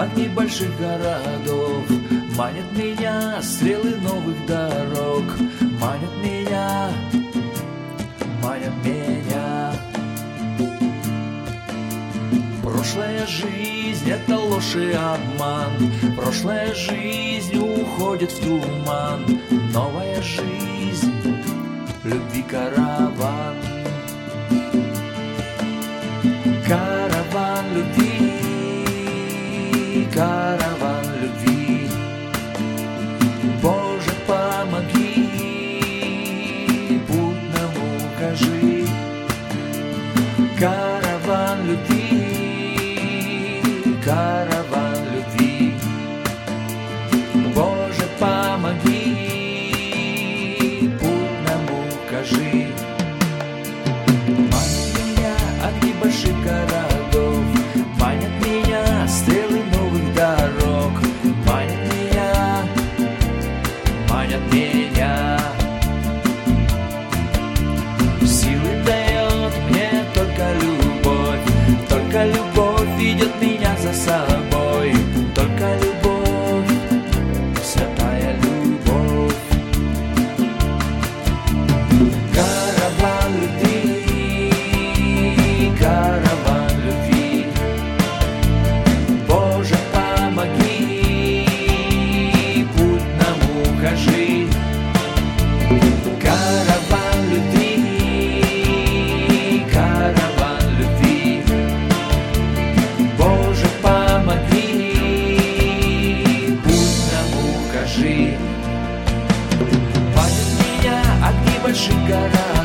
огни больших городов, манят меня стрелы новых дорог, манят меня, манят меня. Прошлая жизнь — это ложь и обман, прошлая жизнь уходит в туман, новая жизнь — любви караван. Караван любви, караван любви, Боже, помоги, путь нам укажи. Караван любви, караван любви, Боже, помоги, путь нам укажи. Манят меня огни больших городов, манят меня стрелы новых дорог, манят меня, манят меня. Силы дает мне только любовь ведет меня за собой, только любовь, святая любовь. Караван любви, караван любви, Боже, помоги, путь нам укажи. Караван любви, караван любви, Боже, помоги, путь нам укажи. Манят меня огни больших городов,